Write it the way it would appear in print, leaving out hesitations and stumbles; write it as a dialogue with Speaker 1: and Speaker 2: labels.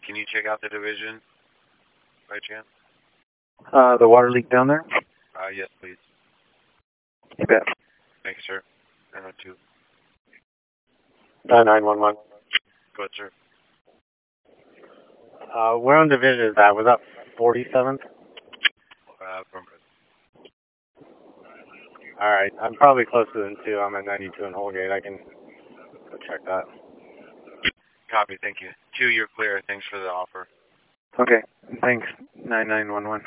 Speaker 1: Can you check out the division by chance?
Speaker 2: The water leak down there?
Speaker 1: Yes, please.
Speaker 2: You bet.
Speaker 1: Thank you, sir. 902.
Speaker 2: 911.
Speaker 1: Go ahead, sir.
Speaker 2: Where on division is that? Was that 47th?
Speaker 1: Affirmative.
Speaker 2: Alright, I'm probably closer than 2. I'm at 92 in Holgate. I can go check that.
Speaker 1: Copy, thank you. 2, you're clear. Thanks for the offer.
Speaker 2: Okay, thanks. 9911.